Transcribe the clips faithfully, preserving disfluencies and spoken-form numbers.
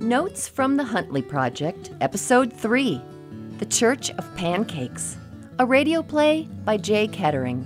Notes from the Huntley Project, Episode three, The Church of Pancakes, a radio play by Jay Kettering.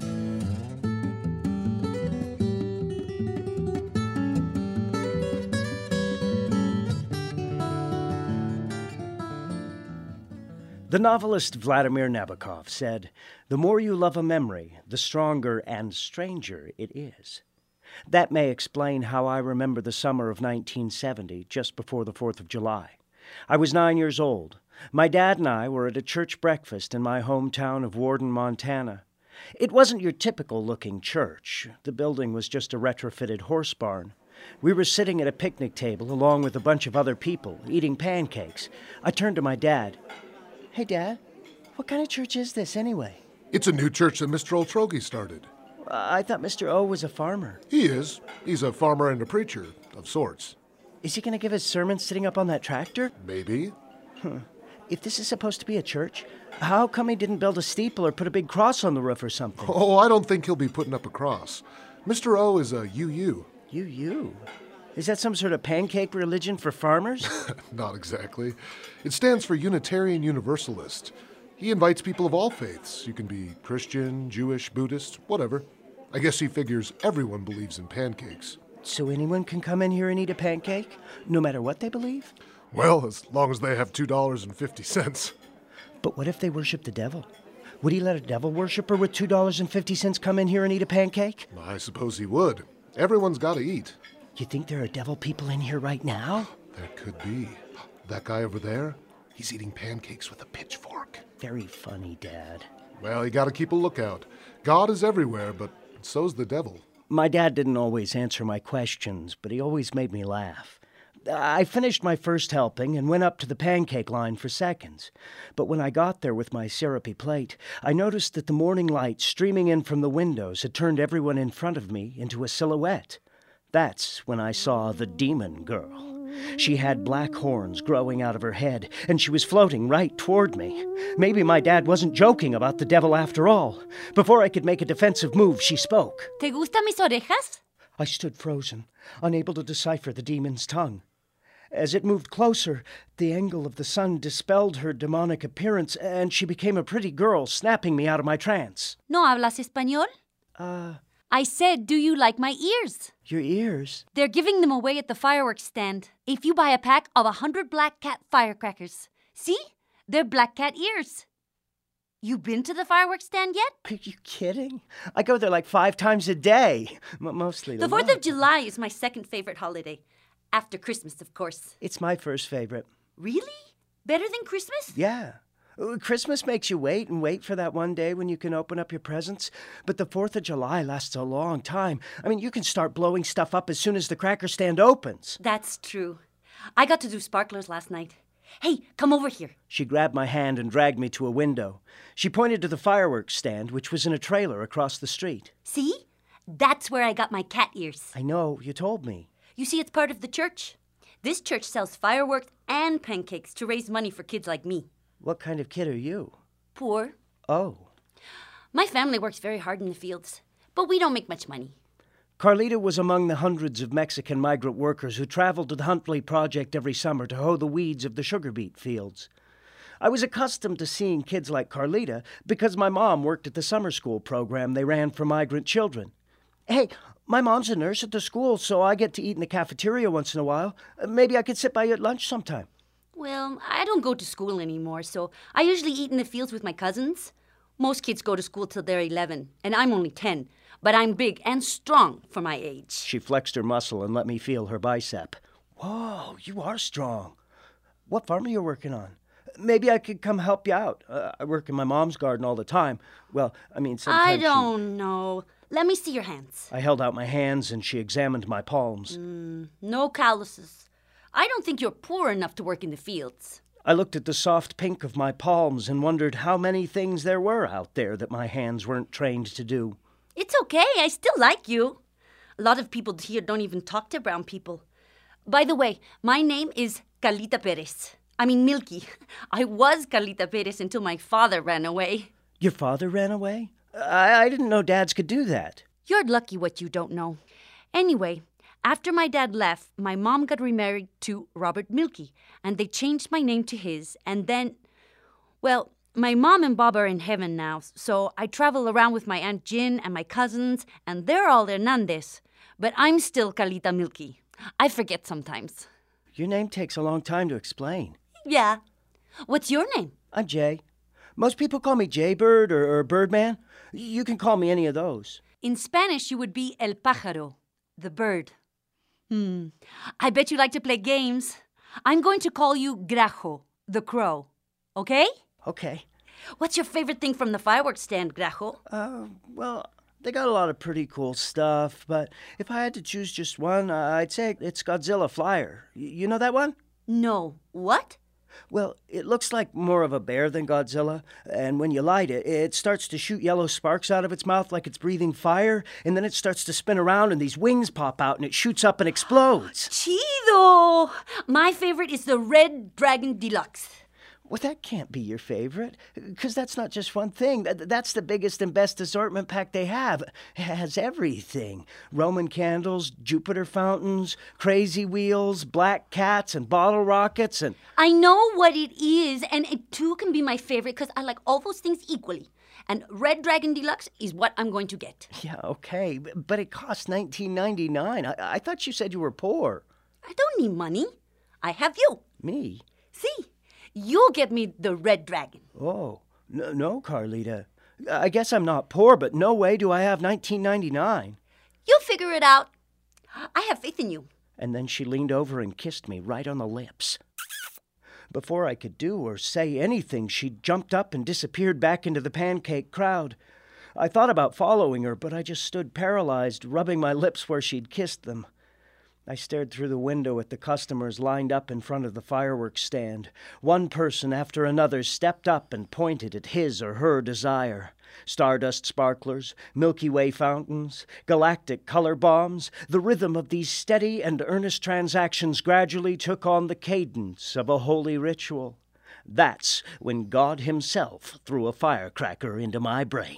The novelist Vladimir Nabokov said, "The more you love a memory, the stronger and stranger it is." That may explain how I remember the summer of nineteen seventy, just before the fourth of July. I was nine years old. My dad and I were at a church breakfast in my hometown of Warden, Montana. It wasn't your typical-looking church. The building was just a retrofitted horse barn. We were sitting at a picnic table along with a bunch of other people, eating pancakes. I turned to my dad. "Hey, Dad, what kind of church is this anyway?" It's a new church that Mister Oltrogi started. I thought Mister O was a farmer. He is. He's a farmer and a preacher, of sorts. Is he going to give his sermon sitting up on that tractor? Maybe. Huh. If this is supposed to be a church, how come he didn't build a steeple or put a big cross on the roof or something? Oh, I don't think he'll be putting up a cross. Mister O is a U U. U U? Is that some sort of pancake religion for farmers? Not exactly. It stands for Unitarian Universalist. He invites people of all faiths. You can be Christian, Jewish, Buddhist, whatever. I guess he figures everyone believes in pancakes. So anyone can come in here and eat a pancake, no matter what they believe? Well, as long as they have two dollars and fifty cents. But what if they worship the devil? Would he let a devil worshiper with two dollars and fifty cents come in here and eat a pancake? I suppose he would. Everyone's got to eat. You think there are devil people in here right now? There could be. That guy over there, he's eating pancakes with a pitchfork. Very funny, Dad. Well, you got to keep a lookout. God is everywhere, but so's the devil. My dad didn't always answer my questions, but he always made me laugh. I finished my first helping and went up to the pancake line for seconds. But when I got there with my syrupy plate, I noticed that the morning light streaming in from the windows had turned everyone in front of me into a silhouette. That's when I saw the demon girl. She had black horns growing out of her head, and she was floating right toward me. Maybe my dad wasn't joking about the devil after all. Before I could make a defensive move, she spoke. ¿Te gustan mis orejas? I stood frozen, unable to decipher the demon's tongue. As it moved closer, the angle of the sun dispelled her demonic appearance, and she became a pretty girl, snapping me out of my trance. ¿No hablas español? Uh... I said, do you like my ears? Your ears? They're giving them away at the fireworks stand. If you buy a pack of a hundred Black Cat firecrackers. See? They're Black Cat ears. You been to the fireworks stand yet? Are you kidding? I go there like five times a day. M- mostly The fourth of July is my second favorite holiday. After Christmas, of course. It's my first favorite. Really? Better than Christmas? Yeah. Christmas makes you wait and wait for that one day when you can open up your presents. But the fourth of July lasts a long time. I mean, you can start blowing stuff up as soon as the cracker stand opens. That's true. I got to do sparklers last night. Hey, come over here. She grabbed my hand and dragged me to a window. She pointed to the fireworks stand, which was in a trailer across the street. See? That's where I got my cat ears. I know, you told me. You see, it's part of the church. This church sells fireworks and pancakes to raise money for kids like me. What kind of kid are you? Poor. Oh. My family works very hard in the fields, but we don't make much money. Carlita was among the hundreds of Mexican migrant workers who traveled to the Huntley Project every summer to hoe the weeds of the sugar beet fields. I was accustomed to seeing kids like Carlita because my mom worked at the summer school program they ran for migrant children. Hey, my mom's a nurse at the school, so I get to eat in the cafeteria once in a while. Maybe I could sit by you at lunch sometime. Well, I don't go to school anymore, so I usually eat in the fields with my cousins. Most kids go to school till they're eleven, and I'm only ten, but I'm big and strong for my age. She flexed her muscle and let me feel her bicep. Whoa, you are strong. What farm are you working on? Maybe I could come help you out. Uh, I work in my mom's garden all the time. Well, I mean, sometimes I don't she... know. Let me see your hands. I held out my hands, and she examined my palms. Mm, no calluses. I don't think you're poor enough to work in the fields. I looked at the soft pink of my palms and wondered how many things there were out there that my hands weren't trained to do. It's okay. I still like you. A lot of people here don't even talk to brown people. By the way, my name is Carlita Perez. I mean Milky. I was Carlita Perez until my father ran away. Your father ran away? I, I didn't know dads could do that. You're lucky what you don't know. Anyway, After my dad left, my mom got remarried to Robert Milky, and they changed my name to his. And then, well, my mom and Bob are in heaven now, so I travel around with my Aunt Jin and my cousins, and they're all Hernandez. But I'm still Carlita Milky. I forget sometimes. Your name takes a long time to explain. Yeah. What's your name? I'm Jay. Most people call me Jaybird or, or Birdman. You can call me any of those. In Spanish, you would be El Pájaro, the bird. Hmm. I bet you like to play games. I'm going to call you Grajo, the crow. Okay? Okay. What's your favorite thing from the fireworks stand, Grajo? Uh, well, they got a lot of pretty cool stuff, but if I had to choose just one, uh, I'd say it's Godzilla Flyer. Y- you know that one? No. What? Well, it looks like more of a bear than Godzilla, and when you light it, it starts to shoot yellow sparks out of its mouth like it's breathing fire, and then it starts to spin around and these wings pop out and it shoots up and explodes. Chido! My favorite is the Red Dragon Deluxe. Well, that can't be your favorite, because that's not just one thing. That- That's the biggest and best assortment pack they have. It has everything. Roman candles, Jupiter fountains, crazy wheels, black cats, and bottle rockets, and... I know what it is, and it too can be my favorite because I like all those things equally. And Red Dragon Deluxe is what I'm going to get. Yeah, okay, b- but it costs nineteen ninety-nine. I, I thought you said you were poor. I don't need money. I have you. Me? See? You'll get me the Red Dragon. Oh, no, no, Carlita. I guess I'm not poor, but no way do I have nineteen ninety-nine. You'll figure it out. I have faith in you. And then she leaned over and kissed me right on the lips. Before I could do or say anything, she jumped up and disappeared back into the pancake crowd. I thought about following her, but I just stood paralyzed, rubbing my lips where she'd kissed them. I stared through the window at the customers lined up in front of the fireworks stand. One person after another stepped up and pointed at his or her desire. Stardust sparklers, Milky Way fountains, galactic color bombs. The rhythm of these steady and earnest transactions gradually took on the cadence of a holy ritual. That's when God himself threw a firecracker into my brain.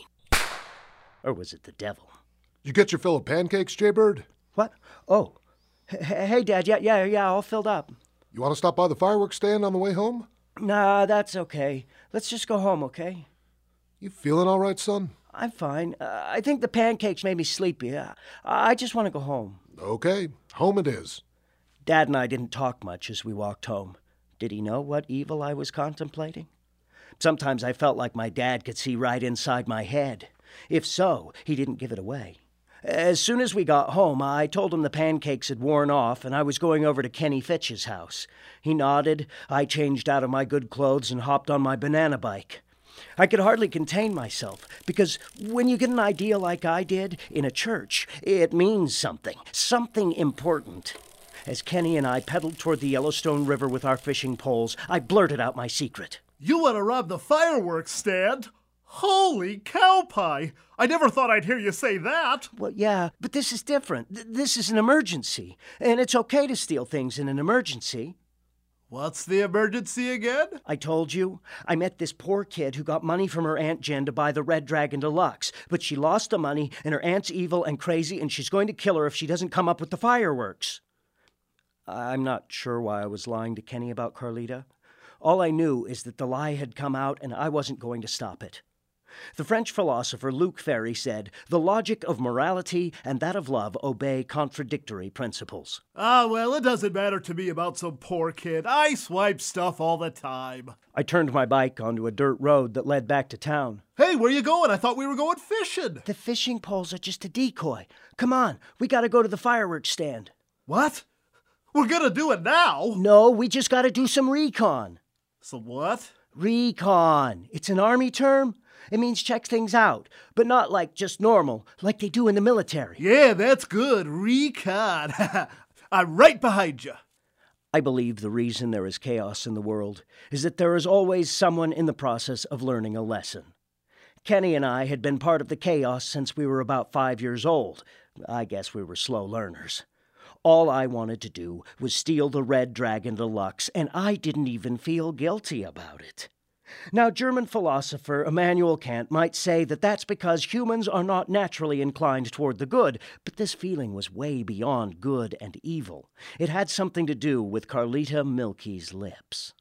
Or was it the devil? You get your fill of pancakes, Jaybird? What? Oh. H- Hey, Dad, yeah, yeah, yeah, all filled up. You want to stop by the fireworks stand on the way home? Nah, that's okay. Let's just go home, okay? You feeling all right, son? I'm fine. Uh, I think the pancakes made me sleepy. Uh, I just want to go home. Okay, home it is. Dad and I didn't talk much as we walked home. Did he know what evil I was contemplating? Sometimes I felt like my dad could see right inside my head. If so, he didn't give it away. As soon as we got home, I told him the pancakes had worn off and I was going over to Kenny Fitch's house. He nodded. I changed out of my good clothes and hopped on my banana bike. I could hardly contain myself, because when you get an idea like I did in a church, it means something, something important. As Kenny and I pedaled toward the Yellowstone River with our fishing poles, I blurted out my secret. You want to rob the fireworks stand? Holy cow pie! I never thought I'd hear you say that. Well, yeah, but this is different. Th- This is an emergency, and it's okay to steal things in an emergency. What's the emergency again? I told you. I met this poor kid who got money from her Aunt Jen to buy the Red Dragon Deluxe, but she lost the money, and her aunt's evil and crazy, and she's going to kill her if she doesn't come up with the fireworks. I'm not sure why I was lying to Kenny about Carlita. All I knew is that the lie had come out, and I wasn't going to stop it. The French philosopher Luc Ferry said, "The logic of morality and that of love obey contradictory principles." Ah, well, it doesn't matter to me about some poor kid. I swipe stuff all the time. I turned my bike onto a dirt road that led back to town. Hey, where you going? I thought we were going fishing. The fishing poles are just a decoy. Come on, we gotta go to the fireworks stand. What? We're gonna do it now? No, we just gotta do some recon. So what? Recon. It's an army term. It means check things out, but not like just normal, like they do in the military. Yeah, that's good. Recon. I'm right behind you. I believe the reason there is chaos in the world is that there is always someone in the process of learning a lesson. Kenny and I had been part of the chaos since we were about five years old. I guess we were slow learners. All I wanted to do was steal the Red Dragon Deluxe, and I didn't even feel guilty about it. Now, German philosopher Immanuel Kant might say that that's because humans are not naturally inclined toward the good, but this feeling was way beyond good and evil. It had something to do with Carlita Milky's lips.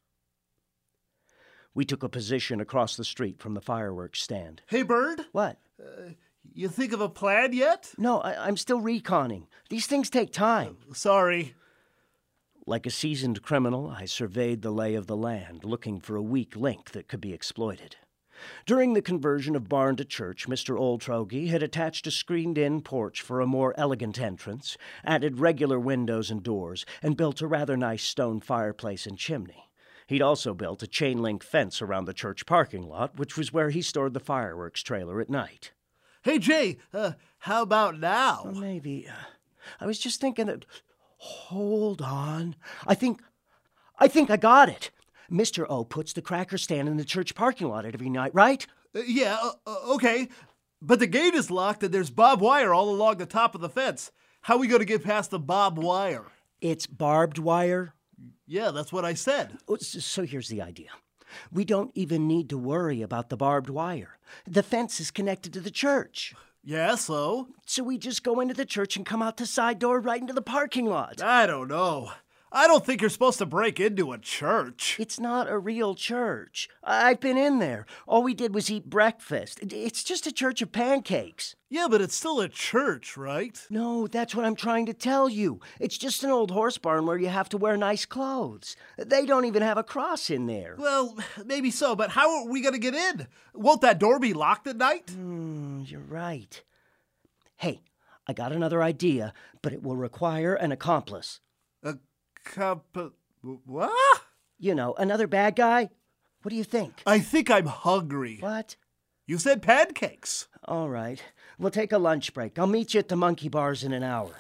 We took a position across the street from the fireworks stand. Hey, Bird, What? you think of a plan yet? No, I- I'm still reconning. These things take time. Sorry. Like a seasoned criminal, I surveyed the lay of the land, looking for a weak link that could be exploited. During the conversion of barn to church, Mister Oldtrogie had attached a screened-in porch for a more elegant entrance, added regular windows and doors, and built a rather nice stone fireplace and chimney. He'd also built a chain-link fence around the church parking lot, which was where he stored the fireworks trailer at night. Hey, Jay, uh, how about now? Well, maybe. Uh, I was just thinking that... Hold on. I think... I think I got it. Mister O puts the cracker stand in the church parking lot every night, right? Uh, yeah, uh, uh, okay. But the gate is locked and there's barbed wire all along the top of the fence. How are we going to get past the barbed wire? It's barbed wire. Yeah, that's what I said. Oh, So here's the idea. We don't even need to worry about the barbed wire. The fence is connected to the church. Yeah, so? So we just go into the church and come out the side door right into the parking lot. I don't know. I don't think you're supposed to break into a church. It's not a real church. I- I've been in there. All we did was eat breakfast. It- It's just a church of pancakes. Yeah, but it's still a church, right? No, that's what I'm trying to tell you. It's just an old horse barn where you have to wear nice clothes. They don't even have a cross in there. Well, maybe so, but how are we going to get in? Won't that door be locked at night? Hmm, you're right. Hey, I got another idea, but it will require an accomplice. A comp... What? You know, another bad guy? What do you think? I think I'm hungry. What? You said pancakes. All right. We'll take a lunch break. I'll meet you at the monkey bars in an hour.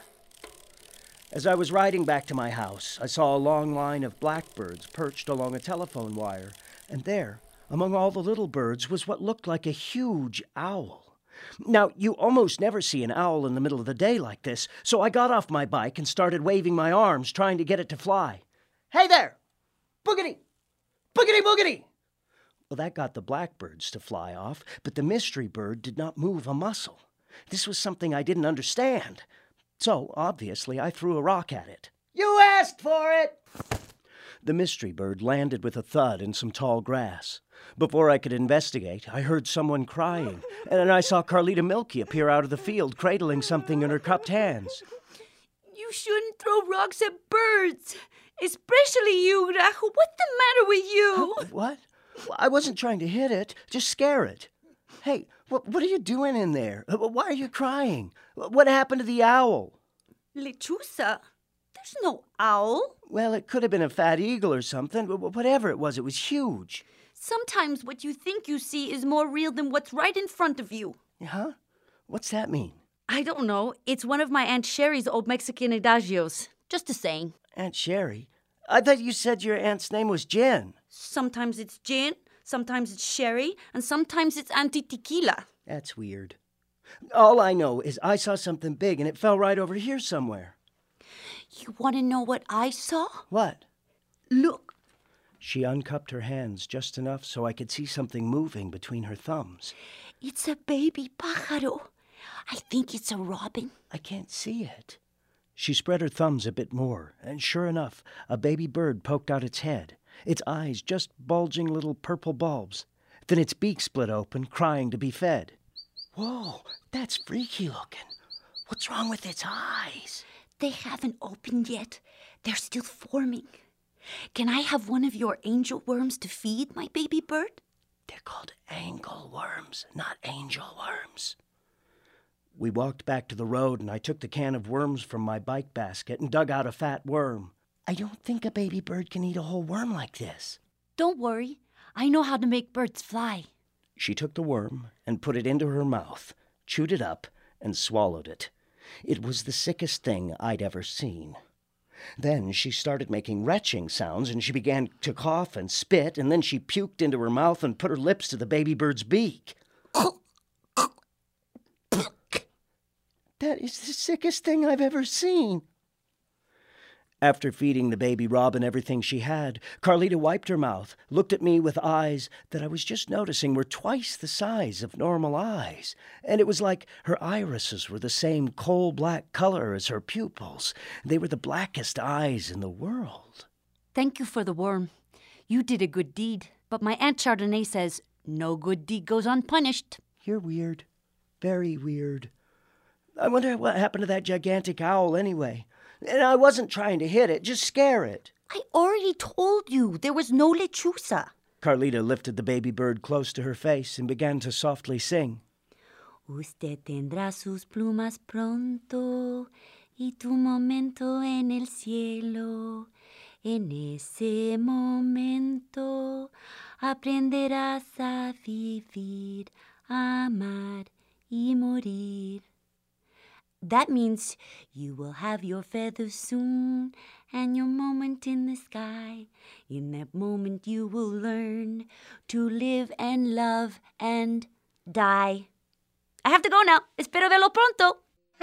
As I was riding back to my house, I saw a long line of blackbirds perched along a telephone wire, and there, among all the little birds, was what looked like a huge owl. Now, you almost never see an owl in the middle of the day like this, so I got off my bike and started waving my arms, trying to get it to fly. Hey there! Boogity! Boogity boogity! Well, that got the blackbirds to fly off, but the mystery bird did not move a muscle. This was something I didn't understand. So, obviously, I threw a rock at it. You asked for it! The mystery bird landed with a thud in some tall grass. Before I could investigate, I heard someone crying, and then I saw Carlita Milky appear out of the field, cradling something in her cupped hands. You shouldn't throw rocks at birds. Especially you, Rajo. What's the matter with you? What? I wasn't trying to hit it, just scare it. Hey, what, what are you doing in there? Why are you crying? What happened to the owl? Lechuza? There's no owl. Well, it could have been a fat eagle or something. Whatever it was, it was huge. Sometimes what you think you see is more real than what's right in front of you. Huh? What's that mean? I don't know. It's one of my Aunt Sherry's old Mexican adagios. Just a saying. Aunt Sherry? I thought you said your aunt's name was Jen. Sometimes it's gin, sometimes it's sherry, and sometimes it's Auntie Tequila. That's weird. All I know is I saw something big and it fell right over here somewhere. You want to know what I saw? What? Look. She uncupped her hands just enough so I could see something moving between her thumbs. It's a baby pájaro. I think it's a robin. I can't see it. She spread her thumbs a bit more, and sure enough, a baby bird poked out its head, its eyes just bulging little purple bulbs. Then its beak split open, crying to be fed. Whoa, that's freaky looking. What's wrong with its eyes? They haven't opened yet. They're still forming. Can I have one of your angel worms to feed my baby bird? They're called angle worms, not angel worms. We walked back to the road, and I took the can of worms from my bike basket and dug out a fat worm. I don't think a baby bird can eat a whole worm like this. Don't worry. I know how to make birds fly. She took the worm and put it into her mouth, chewed it up, and swallowed it. It was the sickest thing I'd ever seen. Then she started making retching sounds, and she began to cough and spit, and then she puked into her mouth and put her lips to the baby bird's beak. That is the sickest thing I've ever seen. After feeding the baby robin everything she had, Carlita wiped her mouth, looked at me with eyes that I was just noticing were twice the size of normal eyes, and it was like her irises were the same coal-black color as her pupils. They were the blackest eyes in the world. Thank you for the worm. You did a good deed, but my Aunt Chardonnay says no good deed goes unpunished. You're weird. Very weird. I wonder what happened to that gigantic owl anyway. And I wasn't trying to hit it, just scare it. I already told you there was no lechuza. Carlita lifted the baby bird close to her face and began to softly sing. Usted tendrá sus plumas pronto y tu momento en el cielo. En ese momento aprenderás a vivir, amar y morir. That means you will have your feathers soon and your moment in the sky. In that moment you will learn to live and love and die. I have to go now. Espero verlo pronto.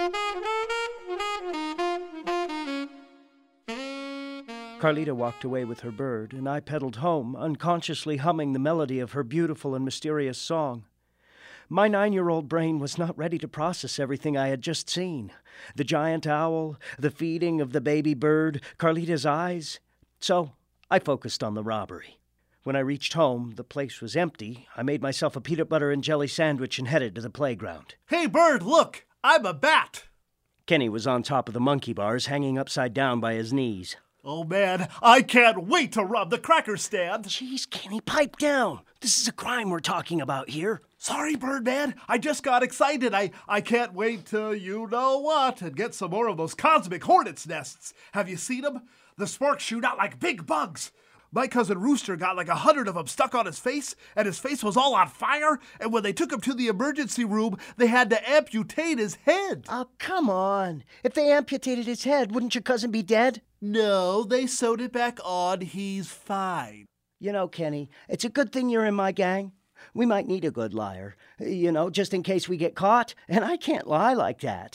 Carlita walked away with her bird, and I pedaled home, unconsciously humming the melody of her beautiful and mysterious song. My nine-year-old brain was not ready to process everything I had just seen. The giant owl, the feeding of the baby bird, Carlita's eyes. So I focused on the robbery. When I reached home, the place was empty. I made myself a peanut butter and jelly sandwich and headed to the playground. Hey, Bird, look! I'm a bat! Kenny was on top of the monkey bars, hanging upside down by his knees. Oh, man, I can't wait to rob the cracker stand. Jeez, Kenny, pipe down. This is a crime we're talking about here. Sorry, Birdman. I just got excited. I, I can't wait to you-know-what and get some more of those cosmic hornets' nests. Have you seen them? The sparks shoot out like big bugs. My cousin Rooster got like a hundred of them stuck on his face, and his face was all on fire, and when they took him to the emergency room, they had to amputate his head. Oh, come on. If they amputated his head, wouldn't your cousin be dead? No, they sewed it back on. He's fine. You know, Kenny, it's a good thing you're in my gang. We might need a good liar, you know, just in case we get caught, and I can't lie like that.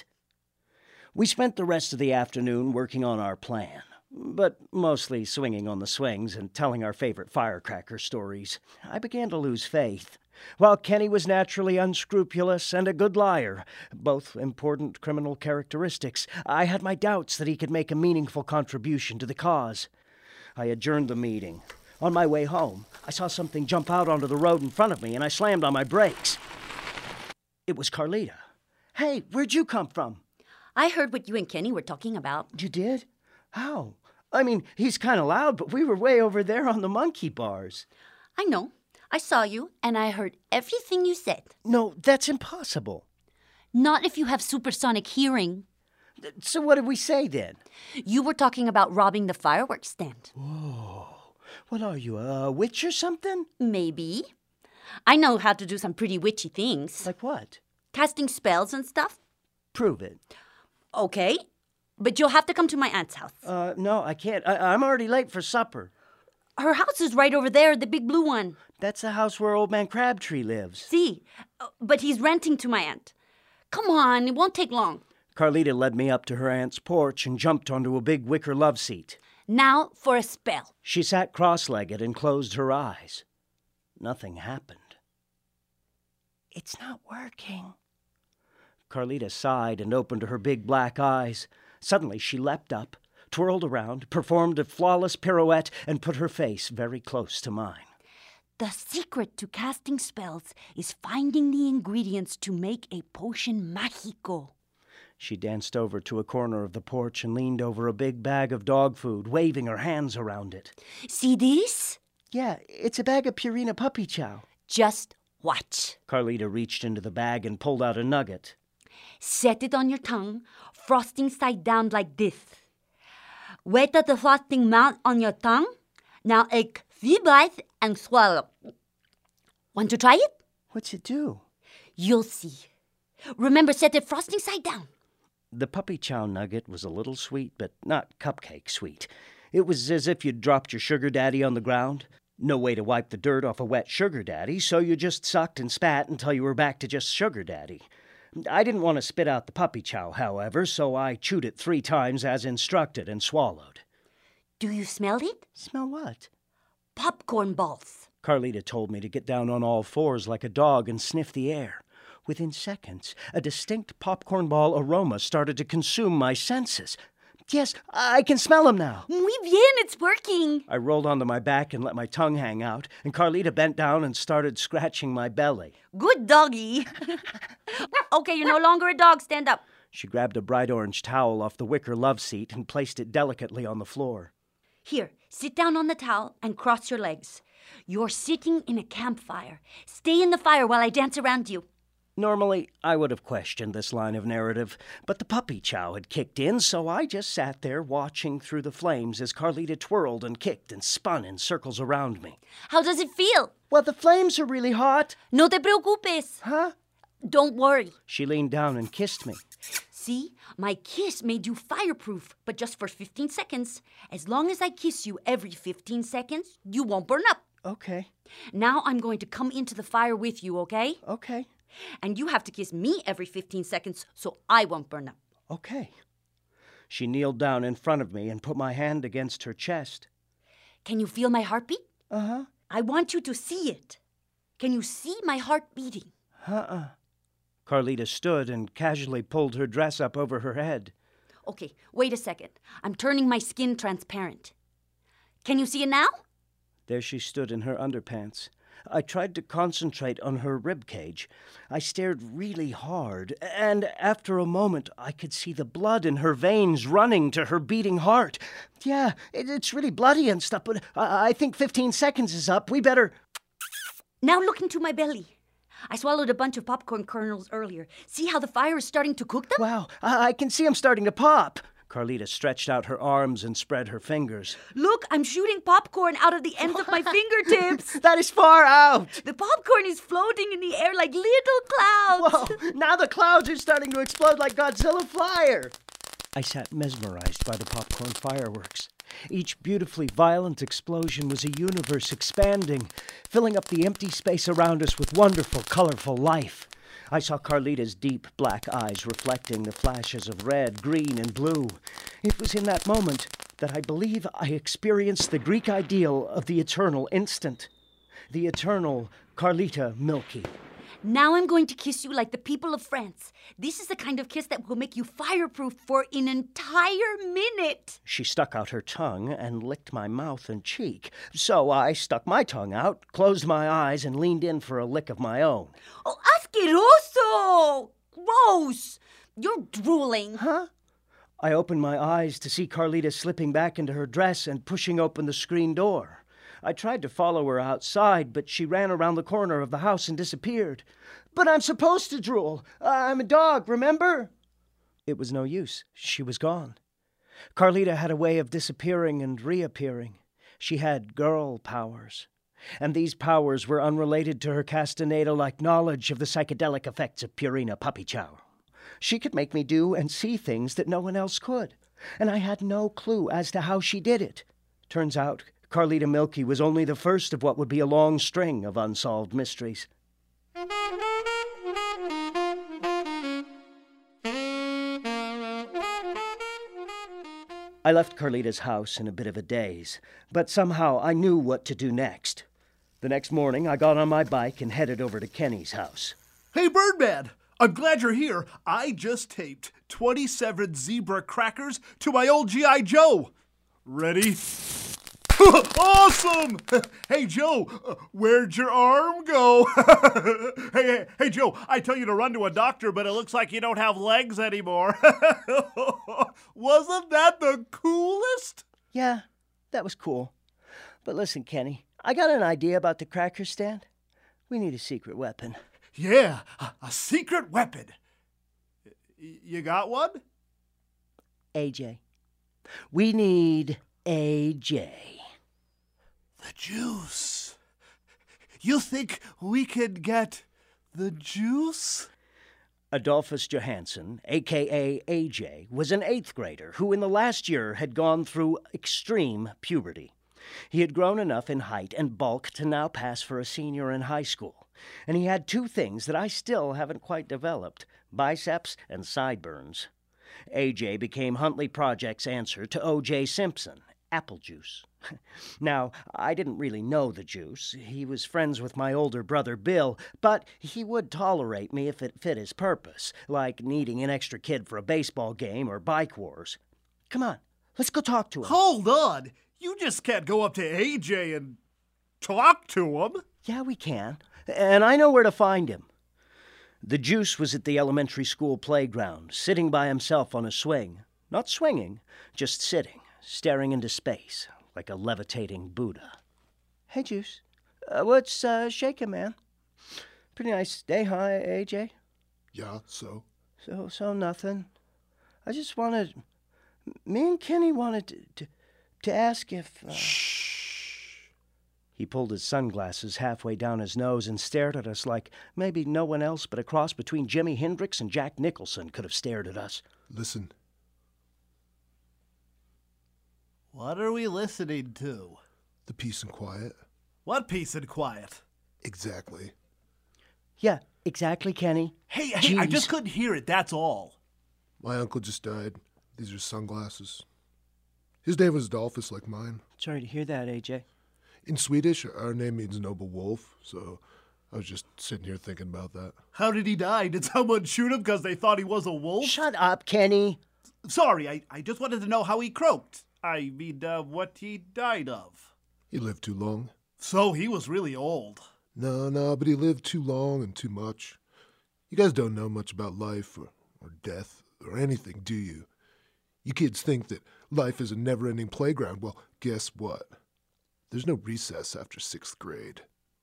We spent the rest of the afternoon working on our plan, but mostly swinging on the swings and telling our favorite firecracker stories. I began to lose faith. While Kenny was naturally unscrupulous and a good liar, both important criminal characteristics, I had my doubts that he could make a meaningful contribution to the cause. I adjourned the meeting. On my way home, I saw something jump out onto the road in front of me, and I slammed on my brakes. It was Carlita. Hey, where'd you come from? I heard what you and Kenny were talking about. You did? How? I mean, he's kind of loud, but we were way over there on the monkey bars. I know. I saw you, and I heard everything you said. No, that's impossible. Not if you have supersonic hearing. So what did we say then? You were talking about robbing the fireworks stand. Whoa. What are you, a witch or something? Maybe. I know how to do some pretty witchy things. Like what? Casting spells and stuff. Prove it. Okay, but you'll have to come to my aunt's house. Uh, no, I can't. I- I'm already late for supper. Her house is right over there, the big blue one. That's the house where Old Man Crabtree lives. See, uh, but he's renting to my aunt. Come on, it won't take long. Carlita led me up to her aunt's porch and jumped onto a big wicker love seat. Now for a spell. She sat cross-legged and closed her eyes. Nothing happened. It's not working. Carlita sighed and opened her big black eyes. Suddenly she leapt up, twirled around, performed a flawless pirouette, and put her face very close to mine. The secret to casting spells is finding the ingredients to make a potion mágico. She danced over to a corner of the porch and leaned over a big bag of dog food, waving her hands around it. See this? Yeah, it's a bag of Purina puppy chow. Just watch. Carlita reached into the bag and pulled out a nugget. Set it on your tongue, frosting side down like this. Wait till the frosting melt on your tongue. Now take three bites and swallow. Want to try it? What's it do? You'll see. Remember, set the frosting side down. The puppy chow nugget was a little sweet, but not cupcake sweet. It was as if you'd dropped your sugar daddy on the ground. No way to wipe the dirt off a wet sugar daddy, so you just sucked and spat until you were back to just sugar daddy. I didn't want to spit out the puppy chow, however, so I chewed it three times as instructed and swallowed. Do you smell it? Smell what? Popcorn balls. Carlita told me to get down on all fours like a dog and sniff the air. Within seconds, a distinct popcorn ball aroma started to consume my senses. Yes, I can smell them now. Muy bien, it's working. I rolled onto my back and let my tongue hang out, and Carlita bent down and started scratching my belly. Good doggy. Okay, you're no longer a dog. Stand up. She grabbed a bright orange towel off the wicker love seat and placed it delicately on the floor. Here, sit down on the towel and cross your legs. You're sitting in a campfire. Stay in the fire while I dance around you. Normally, I would have questioned this line of narrative, but the puppy chow had kicked in, so I just sat there watching through the flames as Carlita twirled and kicked and spun in circles around me. How does it feel? Well, the flames are really hot. No te preocupes. Huh? Don't worry. She leaned down and kissed me. See, my kiss made you fireproof, but just for fifteen seconds. As long as I kiss you every fifteen seconds, you won't burn up. Okay. Now I'm going to come into the fire with you, okay? Okay. And you have to kiss me every fifteen seconds so I won't burn up. Okay. She kneeled down in front of me and put my hand against her chest. Can you feel my heartbeat? Uh-huh. I want you to see it. Can you see my heart beating? Uh-uh. Carlita stood and casually pulled her dress up over her head. Okay, wait a second. I'm turning my skin transparent. Can you see it now? There she stood in her underpants. I tried to concentrate on her rib cage. I stared really hard, and after a moment, I could see the blood in her veins running to her beating heart. Yeah, it, it's really bloody and stuff, but I, I think fifteen seconds is up. We better... Now look into my belly. I swallowed a bunch of popcorn kernels earlier. See how the fire is starting to cook them? Wow, I, I can see them starting to pop. Carlita stretched out her arms and spread her fingers. Look, I'm shooting popcorn out of the ends of my fingertips. That is far out. The popcorn is floating in the air like little clouds. Whoa, now the clouds are starting to explode like Godzilla Flyer. I sat mesmerized by the popcorn fireworks. Each beautifully violent explosion was a universe expanding, filling up the empty space around us with wonderful, colorful life. I saw Carlita's deep black eyes reflecting the flashes of red, green, and blue. It was in that moment that I believe I experienced the Greek ideal of the eternal instant. The eternal Carlita Milky. Now I'm going to kiss you like the people of France. This is the kind of kiss that will make you fireproof for an entire minute. She stuck out her tongue and licked my mouth and cheek. So I stuck my tongue out, closed my eyes, and leaned in for a lick of my own. Oh, asqueroso! Gross! You're drooling. Huh? I opened my eyes to see Carlita slipping back into her dress and pushing open the screen door. I tried to follow her outside, but she ran around the corner of the house and disappeared. But I'm supposed to drool. I'm a dog, remember? It was no use. She was gone. Carlita had a way of disappearing and reappearing. She had girl powers. And these powers were unrelated to her Castaneda-like knowledge of the psychedelic effects of Purina Puppy Chow. She could make me do and see things that no one else could. And I had no clue as to how she did it. Turns out, Carlita Milky was only the first of what would be a long string of unsolved mysteries. I left Carlita's house in a bit of a daze, but somehow I knew what to do next. The next morning, I got on my bike and headed over to Kenny's house. Hey, Birdman! I'm glad you're here. I just taped twenty-seven zebra crackers to my old G I Joe. Ready? Awesome! Hey, Joe, uh, where'd your arm go? hey, hey, hey, Joe, I tell you to run to a doctor, but it looks like you don't have legs anymore. Wasn't that the coolest? Yeah, that was cool. But listen, Kenny, I got an idea about the cracker stand. We need a secret weapon. Yeah, a, a secret weapon. Y- you got one? A J. We need A J. The juice. You think we could get the juice? Adolphus Johansson, a k a. A J, was an eighth grader who in the last year had gone through extreme puberty. He had grown enough in height and bulk to now pass for a senior in high school. And he had two things that I still haven't quite developed, biceps and sideburns. A J became Huntley Project's answer to O J Simpson, apple juice. Now, I didn't really know the juice. He was friends with my older brother Bill, but he would tolerate me if it fit his purpose, like needing an extra kid for a baseball game or bike wars. Come on, let's go talk to him. Hold on! You just can't go up to A J and talk to him. Yeah, we can. And I know where to find him. The juice was at the elementary school playground, sitting by himself on a swing. Not swinging, just sitting, staring into space, like a levitating Buddha. Hey, Juice. Uh, what's uh, shaking, man? Pretty nice day, huh, A J? Yeah, so? So, so nothing. I just wanted... Me and Kenny wanted to, to, to ask if... Uh... Shh. He pulled his sunglasses halfway down his nose and stared at us like maybe no one else but a cross between Jimi Hendrix and Jack Nicholson could have stared at us. Listen. What are we listening to? The peace and quiet. What peace and quiet? Exactly. Yeah, exactly, Kenny. Hey, hey, I Jeez. just couldn't hear it, that's all. My uncle just died. These are sunglasses. His name was Adolphus, like mine. Sorry to hear that, A J. In Swedish, our name means noble wolf, so I was just sitting here thinking about that. How did he die? Did someone shoot him because they thought he was a wolf? Shut up, Kenny. Sorry, I, I just wanted to know how he croaked. I mean, uh, what he died of. He lived too long. So he was really old. No, no, but he lived too long and too much. You guys don't know much about life or, or death or anything, do you? You kids think that life is a never-ending playground. Well, guess what? There's no recess after sixth grade.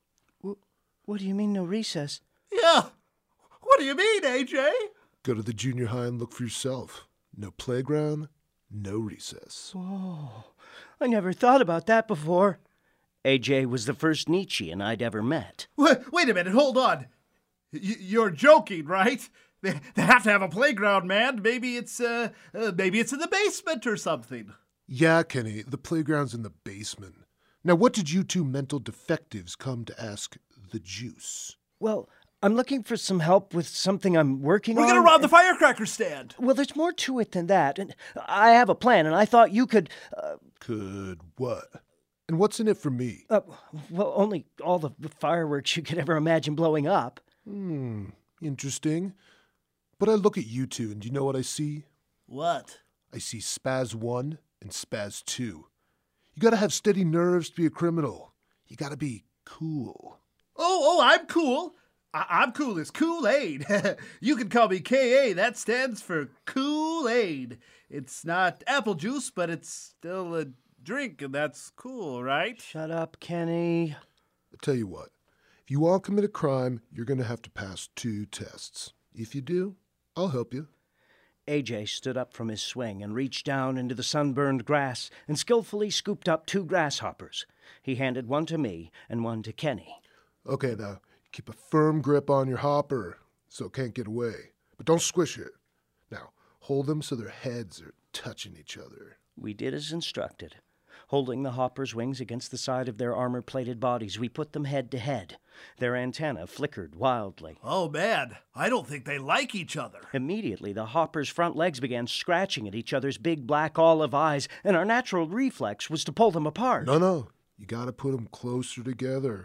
W- what do you mean, no recess? Yeah. What do you mean, A J? Go to the junior high and look for yourself. No playground, no recess. Oh, I never thought about that before. A J was the first Nietzschean I'd ever met. Wait, wait a minute, hold on. Y- you're joking, right? They, they have to have a playground, man. Maybe it's, uh, uh, maybe it's in the basement or something. Yeah, Kenny, the playground's in the basement. Now, what did you two mental defectives come to ask the juice? Well, I'm looking for some help with something I'm working We're on. gonna rob the firecracker stand. Well, there's more to it than that. And I have a plan, and I thought you could... Uh, Could what? And what's in it for me? uh, well, only all the fireworks you could ever imagine blowing up. Hmm, interesting. But I look at you two, and do you know what I see? What? I see Spaz one and Spaz two. You gotta have steady nerves to be a criminal. You gotta be cool. Oh, oh, I'm cool. I- I'm cool as Kool-Aid. You can call me K A. That stands for Kool-Aid. It's not apple juice, but it's still a drink, and that's cool, right? Shut up, Kenny. I'll tell you what. If you all commit a crime, you're gonna have to pass two tests. If you do, I'll help you. A J stood up from his swing and reached down into the sunburned grass and skillfully scooped up two grasshoppers. He handed one to me and one to Kenny. Okay, now, keep a firm grip on your hopper so it can't get away. But don't squish it. Now, hold them so their heads are touching each other. We did as instructed. Holding the hopper's wings against the side of their armor-plated bodies, we put them head to head. Their antennae flickered wildly. Oh, man. I don't think they like each other. Immediately, the hopper's front legs began scratching at each other's big black olive eyes, and our natural reflex was to pull them apart. No, no. You gotta put them closer together.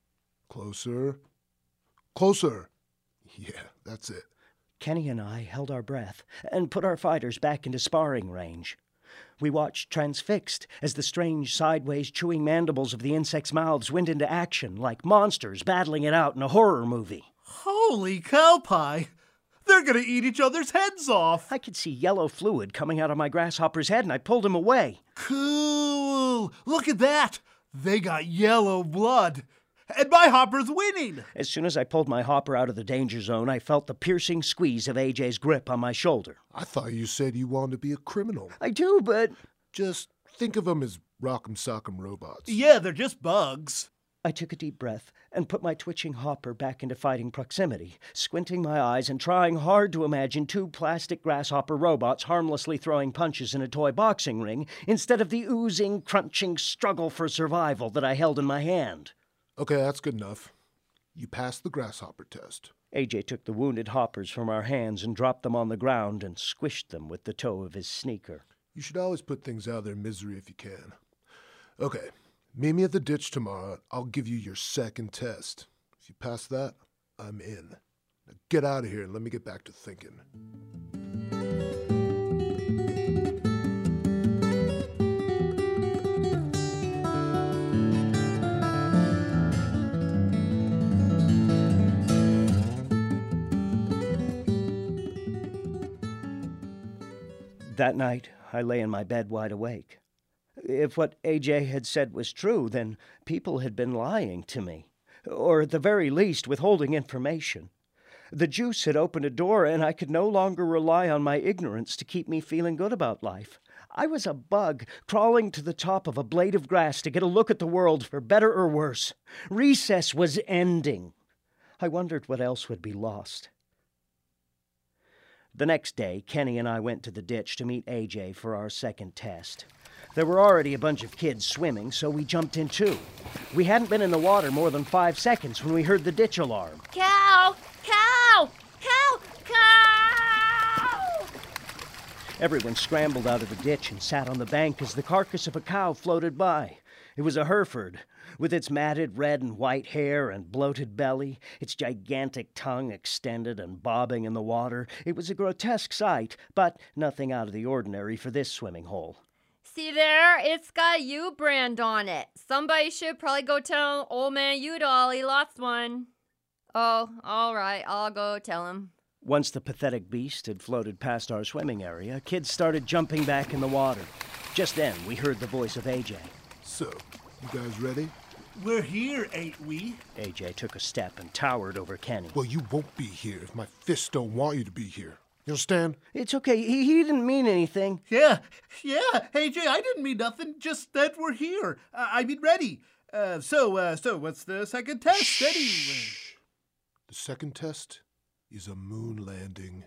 Closer. Closer. Yeah, that's it. Kenny and I held our breath and put our fighters back into sparring range. We watched transfixed as the strange sideways chewing mandibles of the insects' mouths went into action like monsters battling it out in a horror movie. Holy cow pie. They're gonna eat each other's heads off. I could see yellow fluid coming out of my grasshopper's head, and I pulled him away. Cool. Look at that. They got yellow blood. And my hopper's winning. As soon as I pulled my hopper out of the danger zone, I felt the piercing squeeze of A J's grip on my shoulder. I thought you said you wanted to be a criminal. I do, but... Just think of them as rock'em sock'em robots. Yeah, they're just bugs. I took a deep breath and put my twitching hopper back into fighting proximity, squinting my eyes and trying hard to imagine two plastic grasshopper robots harmlessly throwing punches in a toy boxing ring instead of the oozing, crunching struggle for survival that I held in my hand. Okay, that's good enough. You passed the grasshopper test. A J took the wounded hoppers from our hands and dropped them on the ground and squished them with the toe of his sneaker. You should always put things out of their misery if you can. Okay, meet me at the ditch tomorrow. I'll give you your second test. If you pass that, I'm in. Now get out of here and let me get back to thinking. That night, I lay in my bed wide awake. If what A J had said was true, then people had been lying to me, or at the very least withholding information. The juice had opened a door, and I could no longer rely on my ignorance to keep me feeling good about life. I was a bug crawling to the top of a blade of grass to get a look at the world, for better or worse. Recess was ending. I wondered what else would be lost. The next day, Kenny and I went to the ditch to meet A J for our second test. There were already a bunch of kids swimming, so we jumped in too. We hadn't been in the water more than five seconds when we heard the ditch alarm. Cow! Cow! Cow! Cow! Everyone scrambled out of the ditch and sat on the bank as the carcass of a cow floated by. It was a Hereford, with its matted red and white hair and bloated belly, its gigantic tongue extended and bobbing in the water. It was a grotesque sight, but nothing out of the ordinary for this swimming hole. See there? It's got U brand on it. Somebody should probably go tell old man Udall he lost one. Oh, all right, I'll go tell him. Once the pathetic beast had floated past our swimming area, kids started jumping back in the water. Just then, we heard the voice of A J. So, you guys ready? We're here, ain't we? A J took a step and towered over Kenny. Well, you won't be here if my fists don't want you to be here. You understand? It's okay. He, he didn't mean anything. Yeah, yeah. Hey, Jay, I didn't mean nothing. Just that we're here. Uh, I mean, ready. Uh, so, uh, so what's the second test, anyway? The second test is a moon landing.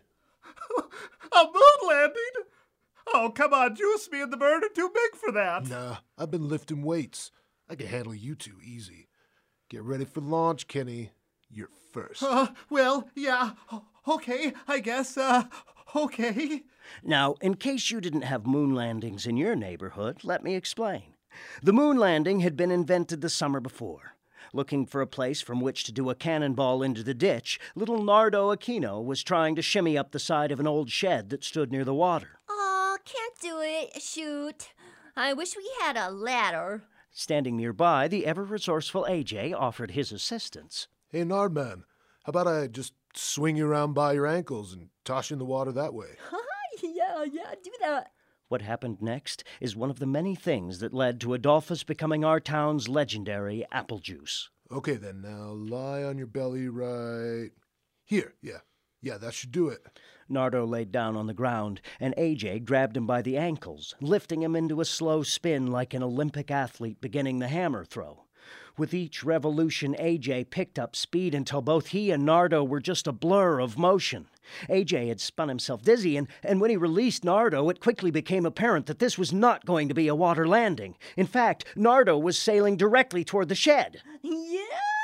A moon landing? Oh, come on, Juice. Me and the bird are too big for that. Nah, I've been lifting weights. I can handle you two easy. Get ready for launch, Kenny. You're first. Uh, well, yeah. Okay, I guess, uh, okay. Now, in case you didn't have moon landings in your neighborhood, let me explain. The moon landing had been invented the summer before. Looking for a place from which to do a cannonball into the ditch, little Nardo Aquino was trying to shimmy up the side of an old shed that stood near the water. Aw, can't do it. Shoot. I wish we had a ladder. Standing nearby, the ever-resourceful A J offered his assistance. Hey, Nardman, how about I just swing you around by your ankles and toss you in the water that way? yeah, yeah, do that. What happened next is one of the many things that led to Adolphus becoming our town's legendary apple juice. Okay, then, now lie on your belly right here. Yeah, yeah, that should do it. Nardo laid down on the ground, and A J grabbed him by the ankles, lifting him into a slow spin like an Olympic athlete beginning the hammer throw. With each revolution, A J picked up speed until both he and Nardo were just a blur of motion. A J had spun himself dizzy, and, and when he released Nardo, it quickly became apparent that this was not going to be a water landing. In fact, Nardo was sailing directly toward the shed. Yeah!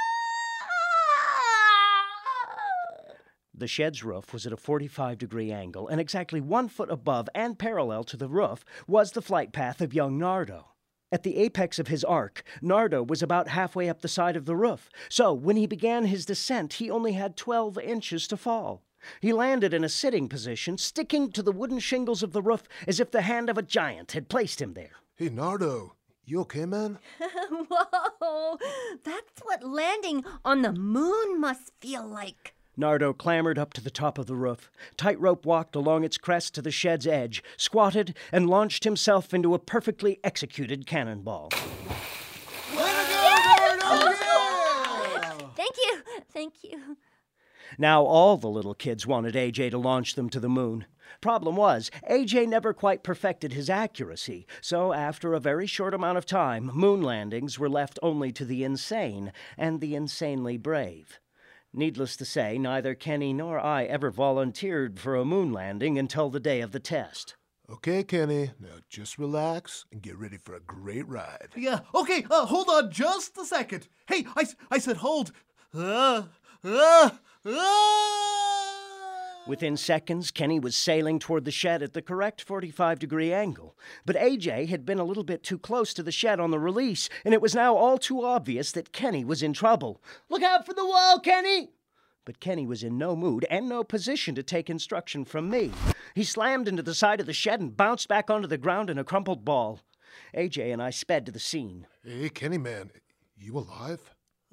The shed's roof was at a forty-five degree angle, and exactly one foot above and parallel to the roof was the flight path of young Nardo. At the apex of his arc, Nardo was about halfway up the side of the roof, so when he began his descent, he only had twelve inches to fall. He landed in a sitting position, sticking to the wooden shingles of the roof as if the hand of a giant had placed him there. Hey, Nardo, you okay, man? Whoa! That's what landing on the moon must feel like. Nardo clambered up to the top of the roof, tightrope walked along its crest to the shed's edge, squatted, and launched himself into a perfectly executed cannonball. Way to go, Nardo! Yeah! Thank you, thank you. Now all the little kids wanted A J to launch them to the moon. Problem was, A J never quite perfected his accuracy, so after a very short amount of time, moon landings were left only to the insane and the insanely brave. Needless to say, neither Kenny nor I ever volunteered for a moon landing until the day of the test. Okay, Kenny, now just relax and get ready for a great ride. Yeah, okay, uh, hold on just a second. Hey, I, I said hold. Uh, uh, uh. Within seconds, Kenny was sailing toward the shed at the correct forty-five degree angle. But A J had been a little bit too close to the shed on the release, and it was now all too obvious that Kenny was in trouble. "Look out for the wall, Kenny!" But Kenny was in no mood and no position to take instruction from me. He slammed into the side of the shed and bounced back onto the ground in a crumpled ball. A J and I sped to the scene. Hey, Kenny, man, you alive?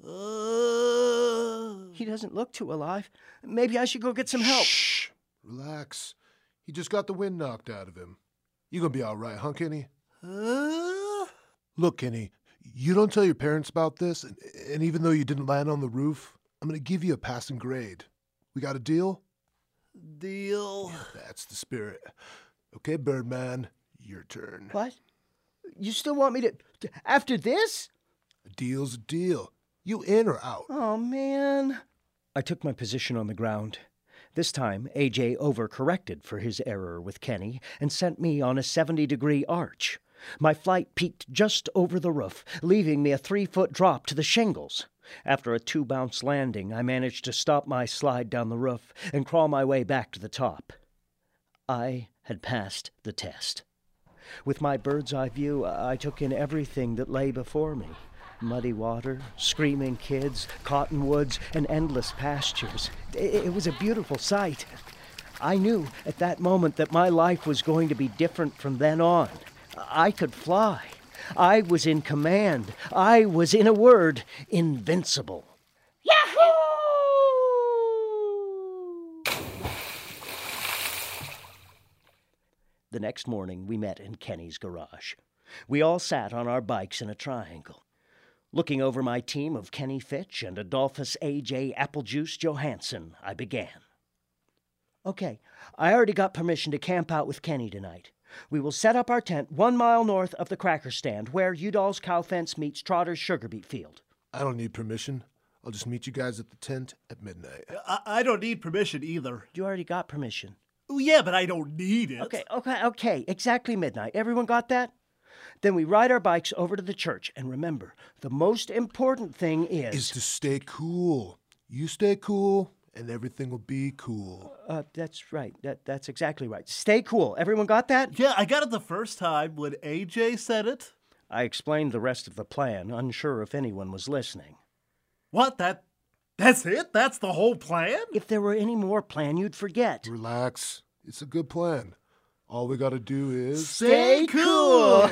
Uh... He doesn't look too alive. Maybe I should go get some help. Shh! Relax. He just got the wind knocked out of him. You gonna be all right, huh, Kenny? Uh... Look, Kenny, you don't tell your parents about this, and, and even though you didn't land on the roof, I'm gonna give you a passing grade. We got a deal? Deal. That's the spirit. Okay, Birdman, your turn. What? You still want me to... After this? A deal's a deal. You in or out? Oh, man. I took my position on the ground. This time, A J overcorrected for his error with Kenny and sent me on a seventy degree arch. My flight peaked just over the roof, leaving me a three-foot drop to the shingles. After a two-bounce landing, I managed to stop my slide down the roof and crawl my way back to the top. I had passed the test. With my bird's-eye view, I took in everything that lay before me. Muddy water, screaming kids, cottonwoods, and endless pastures. It was a beautiful sight. I knew at that moment that my life was going to be different from then on. I could fly. I was in command. I was, in a word, invincible. Yahoo! The next morning, we met in Kenny's garage. We all sat on our bikes in a triangle. Looking over my team of Kenny Fitch and Adolphus A J Applejuice Johansson, I began. Okay, I already got permission to camp out with Kenny tonight. We will set up our tent one mile north of the cracker stand where Udall's cow fence meets Trotter's sugar beet field. I don't need permission. I'll just meet you guys at the tent at midnight. I, I don't need permission either. You already got permission. Oh, yeah, but I don't need it. Okay, okay, okay. Exactly midnight. Everyone got that? Then we ride our bikes over to the church. And remember, the most important thing is... Is to stay cool. You stay cool, and everything will be cool. Uh, that's right. That, that's exactly right. Stay cool. Everyone got that? Yeah, I got it the first time when A J said it. I explained the rest of the plan, unsure if anyone was listening. What? That... That's it? That's the whole plan? If there were any more plan, you'd forget. Relax. It's a good plan. All we gotta do is... Stay cool!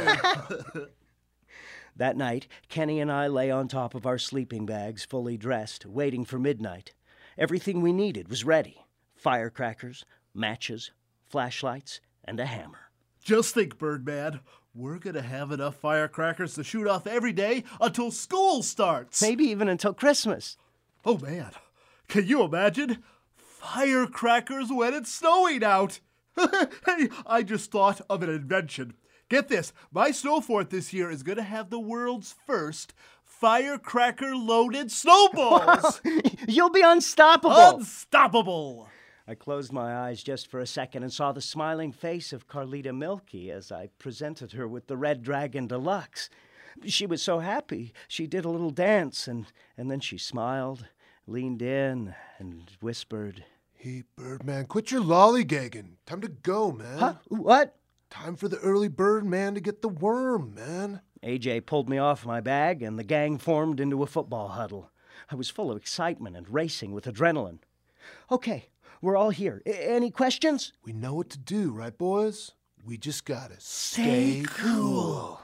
That night, Kenny and I lay on top of our sleeping bags, fully dressed, waiting for midnight. Everything we needed was ready. Firecrackers, matches, flashlights, and a hammer. Just think, Birdman, we're gonna have enough firecrackers to shoot off every day until school starts. Maybe even until Christmas. Oh, man. Can you imagine? Firecrackers when it's snowing out. Hey, I just thought of an invention. Get this, my snow fort this year is going to have the world's first firecracker-loaded snowballs. You'll be unstoppable. Unstoppable. I closed my eyes just for a second and saw the smiling face of Carlita Milky as I presented her with the Red Dragon Deluxe. She was so happy. She did a little dance, and, and then she smiled, leaned in, and whispered, Hey, Birdman, quit your lollygagging. Time to go, man. Huh? What? Time for the early bird man to get the worm, man. A J pulled me off my bag, and the gang formed into a football huddle. I was full of excitement and racing with adrenaline. Okay, we're all here. I- any questions? We know what to do, right, boys? We just gotta Stay stay cool.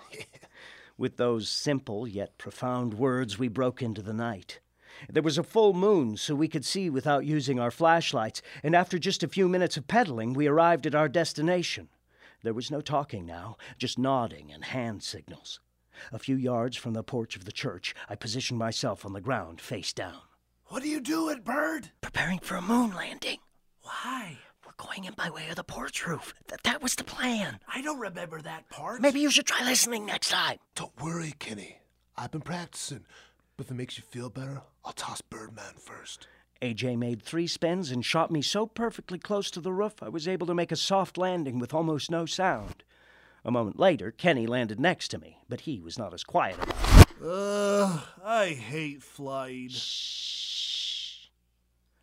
With those simple yet profound words, we broke into the night. There was a full moon, so we could see without using our flashlights, and after just a few minutes of pedaling, we arrived at our destination. There was no talking now, just nodding and hand signals. A few yards from the porch of the church, I positioned myself on the ground, face down. What are you doing, Bird? Preparing for a moon landing. Why? We're going in by way of the porch roof. Th- that was the plan. I don't remember that part. Maybe you should try listening next time. Don't worry, Kenny. I've been practicing. But if it makes you feel better, I'll toss Birdman first. A J made three spins and shot me so perfectly close to the roof I was able to make a soft landing with almost no sound. A moment later, Kenny landed next to me, but he was not as quiet about it. Ugh, I hate flying. Shh.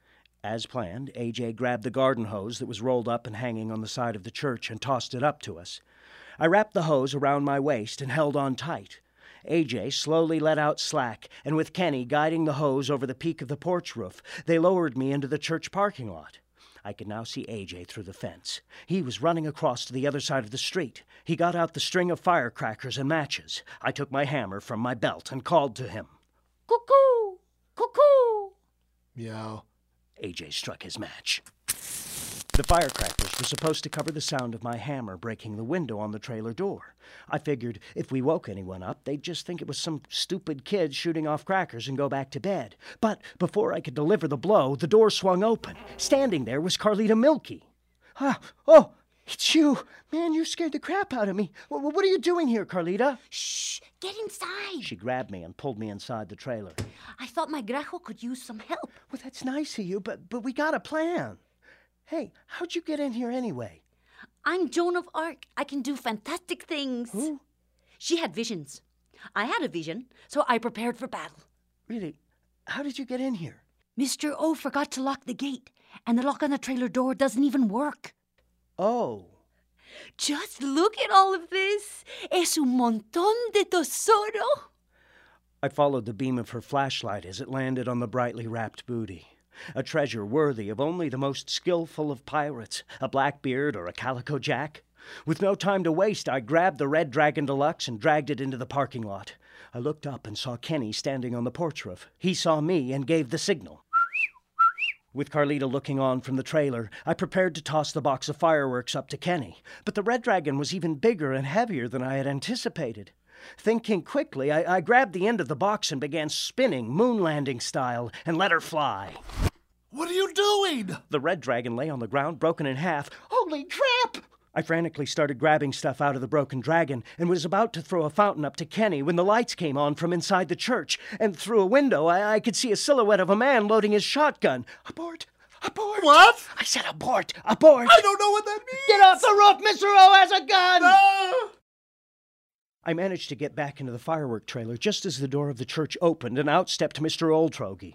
As planned, A J grabbed the garden hose that was rolled up and hanging on the side of the church and tossed it up to us. I wrapped the hose around my waist and held on tight. A J slowly let out slack, and with Kenny guiding the hose over the peak of the porch roof, they lowered me into the church parking lot. I could now see A J through the fence. He was running across to the other side of the street. He got out the string of firecrackers and matches. I took my hammer from my belt and called to him. Cuckoo! Cuckoo! Meow. A J struck his match. The firecrackers were supposed to cover the sound of my hammer breaking the window on the trailer door. I figured if we woke anyone up, they'd just think it was some stupid kid shooting off crackers and go back to bed. But before I could deliver the blow, the door swung open. Standing there was Carlita Milky. Ah, oh, it's you. Man, you scared the crap out of me. W- what are you doing here, Carlita? Shh! Get inside! She grabbed me and pulled me inside the trailer. I thought my grajo could use some help. Well, that's nice of you, but, but we got a plan. Hey, how'd you get in here anyway? I'm Joan of Arc. I can do fantastic things. Who? She had visions. I had a vision, so I prepared for battle. Really? How did you get in here? Mister O forgot to lock the gate, and the lock on the trailer door doesn't even work. Oh. Just look at all of this. Es un montón de tesoro. I followed the beam of her flashlight as it landed on the brightly wrapped booty. A treasure worthy of only the most skillful of pirates, a Blackbeard or a Calico Jack. With no time to waste, I grabbed the Red Dragon Deluxe and dragged it into the parking lot. I looked up and saw Kenny standing on the porch roof. He saw me and gave the signal. With Carlita looking on from the trailer, I prepared to toss the box of fireworks up to Kenny. But the Red Dragon was even bigger and heavier than I had anticipated. Thinking quickly, I, I grabbed the end of the box and began spinning, moon landing style, and let her fly. What are you doing? The Red Dragon lay on the ground, broken in half. Holy crap! I frantically started grabbing stuff out of the broken dragon and was about to throw a fountain up to Kenny when the lights came on from inside the church, and through a window I, I could see a silhouette of a man loading his shotgun. Abort! Abort! What? I said abort! Abort! I don't know what that means. Get off the roof! Mister O has a gun! Ah! I managed to get back into the firework trailer just as the door of the church opened, and out stepped Mister Oldtrogie.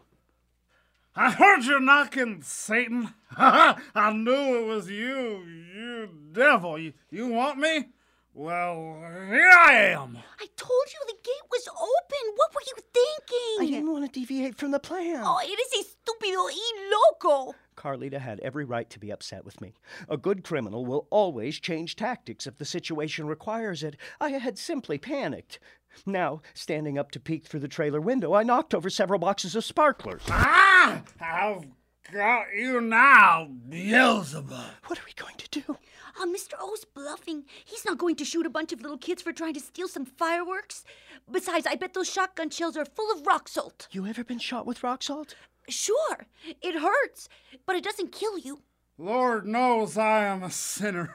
I heard you knocking, Satan. I knew it was you, you devil. You, you want me? Well, here I am. I told you the gate was open. What were you thinking? I didn't want to deviate from the plan. Oh, eres estúpido y loco. Carlita had every right to be upset with me. A good criminal will always change tactics if the situation requires it. I had simply panicked. Now, standing up to peek through the trailer window, I knocked over several boxes of sparklers. Ah! I've got you now, Beelzebub. What are we going to do? Uh, Mister O's bluffing. He's not going to shoot a bunch of little kids for trying to steal some fireworks. Besides, I bet those shotgun shells are full of rock salt. You ever been shot with rock salt? Sure, it hurts, but it doesn't kill you. Lord knows I am a sinner.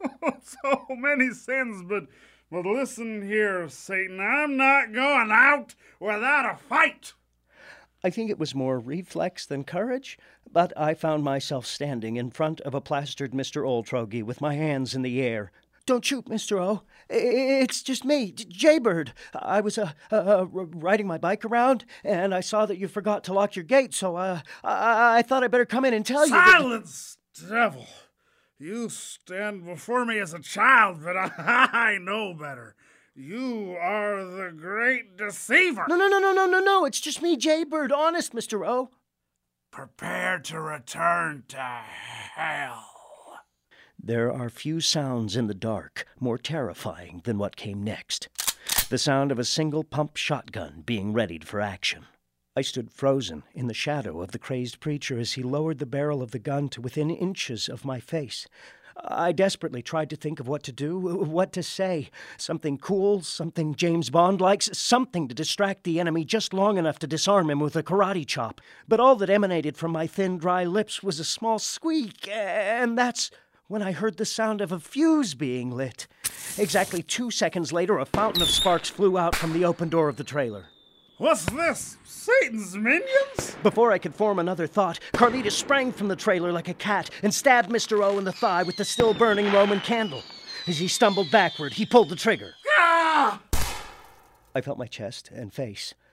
So many sins, but but listen here, Satan. I'm not going out without a fight. I think it was more reflex than courage, but I found myself standing in front of a plastered Mister Oldtrogie with my hands in the air. Don't shoot, Mister O. It's just me, Jaybird. I was uh, uh, riding my bike around, and I saw that you forgot to lock your gate, so uh, I, I thought I'd better come in and tell you that... Silence, devil. You stand before me as a child, but I, I know better. You are the great deceiver. No, no, no, no, no, no, no. It's just me, Jaybird. Honest, Mister O. Prepare to return to hell. There are few sounds in the dark more terrifying than what came next. The sound of a single pump shotgun being readied for action. I stood frozen in the shadow of the crazed preacher as he lowered the barrel of the gun to within inches of my face. I desperately tried to think of what to do, what to say. Something cool, something James Bond likes, something to distract the enemy just long enough to disarm him with a karate chop. But all that emanated from my thin, dry lips was a small squeak, and that's when I heard the sound of a fuse being lit. Exactly two seconds later, a fountain of sparks flew out from the open door of the trailer. What's this? Satan's minions? Before I could form another thought, Carlita sprang from the trailer like a cat and stabbed Mister O in the thigh with the still-burning Roman candle. As he stumbled backward, he pulled the trigger. Ah! I felt my chest and face.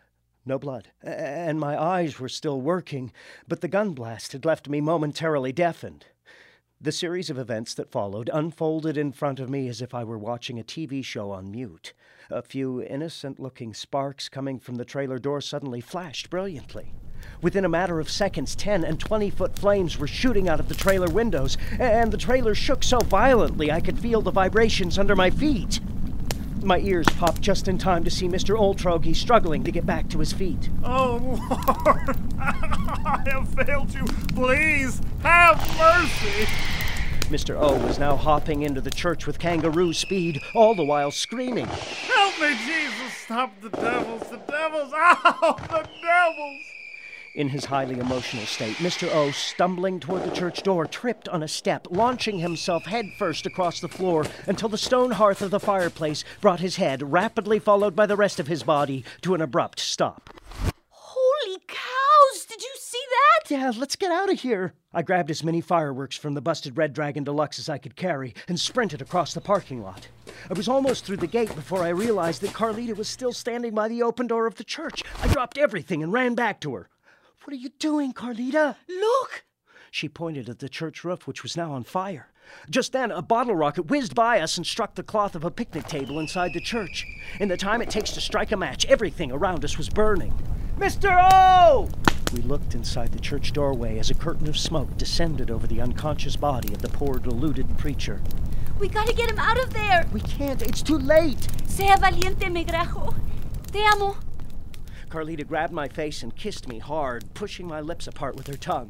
no blood, and my eyes were still working, but the gun blast had left me momentarily deafened. The series of events that followed unfolded in front of me as if I were watching a T V show on mute. A few innocent-looking sparks coming from the trailer door suddenly flashed brilliantly. Within a matter of seconds, ten and twenty-foot flames were shooting out of the trailer windows, and the trailer shook so violently I could feel the vibrations under my feet. My ears popped just in time to see Mister Oltrogi struggling to get back to his feet. Oh, Lord, I have failed you. Please, have mercy. Mister O was now hopping into the church with kangaroo speed, all the while screaming. Help me, Jesus, stop the devils, the devils, ow, the devils. In his highly emotional state, Mister O, stumbling toward the church door, tripped on a step, launching himself headfirst across the floor until the stone hearth of the fireplace brought his head, rapidly followed by the rest of his body, to an abrupt stop. Holy cows! Did you see that? Yeah, let's get out of here. I grabbed as many fireworks from the busted Red Dragon Deluxe as I could carry and sprinted across the parking lot. I was almost through the gate before I realized that Carlita was still standing by the open door of the church. I dropped everything and ran back to her. What are you doing, Carlita? Look! She pointed at the church roof, which was now on fire. Just then, a bottle rocket whizzed by us and struck the cloth of a picnic table inside the church. In the time it takes to strike a match, everything around us was burning. Mister O! We looked inside the church doorway as a curtain of smoke descended over the unconscious body of the poor, deluded preacher. We gotta get him out of there! We can't. It's too late. Sea valiente, me grajo. Te amo. Carlita grabbed my face and kissed me hard, pushing my lips apart with her tongue.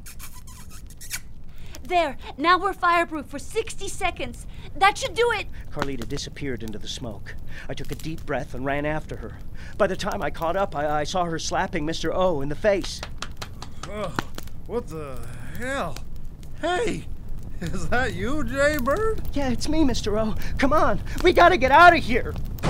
There, now we're fireproof for sixty seconds. That should do it. Carlita disappeared into the smoke. I took a deep breath and ran after her. By the time I caught up, I, I saw her slapping Mister O in the face. Oh, what the hell? Hey, is that you, Jay Bird? Yeah, it's me, Mister O. Come on, we gotta get out of here.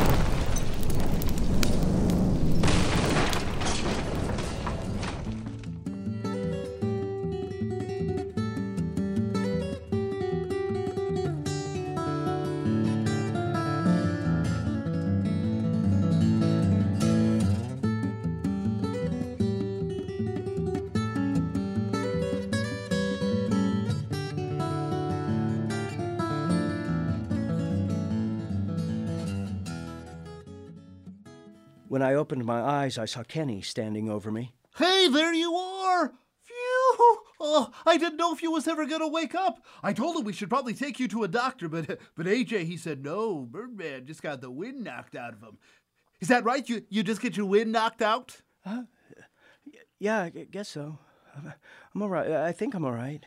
When I opened my eyes, I saw Kenny standing over me. Hey, there you are! Phew! Oh, I didn't know if you was ever gonna wake up. I told him we should probably take you to a doctor, but but A J, he said no, Birdman just got the wind knocked out of him. Is that right? You you just get your wind knocked out? Uh, yeah, I guess so. I'm all right. I think I'm all right.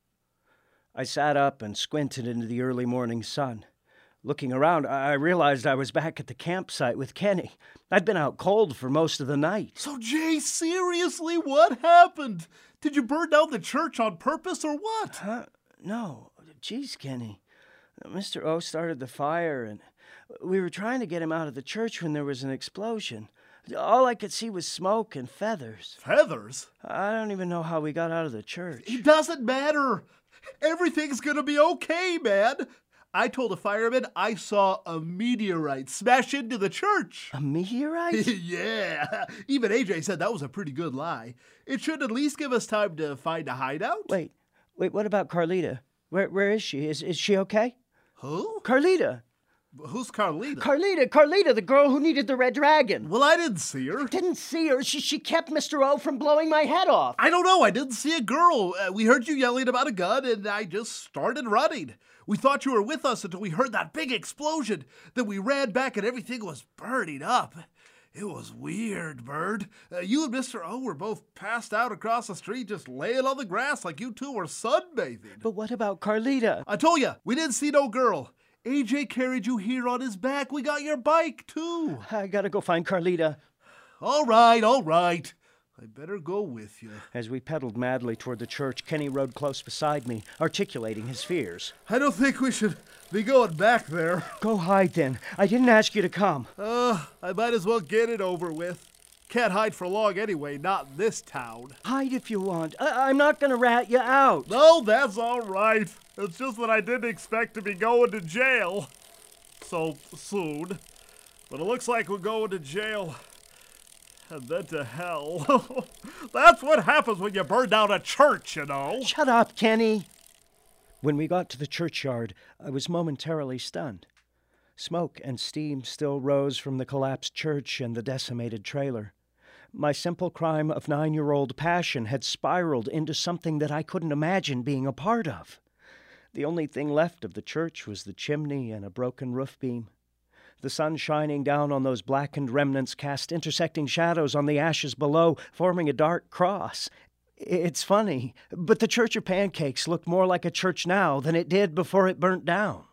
I sat up and squinted into the early morning sun. Looking around, I realized I was back at the campsite with Kenny. I'd been out cold for most of the night. So, Jay, seriously, what happened? Did you burn down the church on purpose or what? Huh? No. Geez, Kenny. Mister O started the fire, and we were trying to get him out of the church when there was an explosion. All I could see was smoke and feathers. Feathers? I don't even know how we got out of the church. It doesn't matter. Everything's gonna be okay, man. I told a fireman I saw a meteorite smash into the church. A meteorite? Yeah. Even A J said that was a pretty good lie. It should at least give us time to find a hideout. Wait, wait, what about Carlita? Where Where is she? Is, is she okay? Who? Carlita. Who's Carlita? Carlita, Carlita, the girl who needed the Red Dragon. Well, I didn't see her. Didn't see her. She, she kept Mister O from blowing my head off. I don't know. I didn't see a girl. Uh, we heard you yelling about a gun, and I just started running. We thought you were with us until we heard that big explosion. Then we ran back, and everything was burning up. It was weird, Bird. Uh, you and Mister O were both passed out across the street, just laying on the grass like you two were sunbathing. But what about Carlita? I told you, we didn't see no girl. A J carried you here on his back. We got your bike, too. I gotta go find Carlita. All right, all right. I better go with you. As we pedaled madly toward the church, Kenny rode close beside me, articulating his fears. I don't think we should be going back there. Go hide, then. I didn't ask you to come. Uh, I might as well get it over with. Can't hide for long anyway, not in this town. Hide if you want. I- I'm not gonna rat you out. No, that's all right. It's just that I didn't expect to be going to jail so soon. But it looks like we're going to jail and then to hell. That's what happens when you burn down a church, you know. Shut up, Kenny. When we got to the churchyard, I was momentarily stunned. Smoke and steam still rose from the collapsed church and the decimated trailer. My simple crime of nine-year-old passion had spiraled into something that I couldn't imagine being a part of. The only thing left of the church was the chimney and a broken roof beam. The sun shining down on those blackened remnants cast intersecting shadows on the ashes below, forming a dark cross. It's funny, but the Church of Pancakes looked more like a church now than it did before it burnt down.